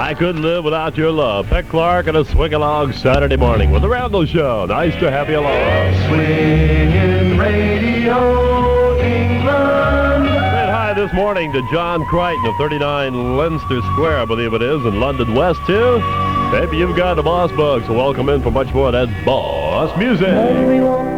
I couldn't live without your love. Peck Clark and a swing along Saturday morning with the Randall Show. Nice to have you along. Swinging Radio England. Said hi this morning to John Crichton of 39 Leinster Square, I believe it is, in London West, too. Maybe you've got the Boss Bug, so welcome in for much more of that Boss music.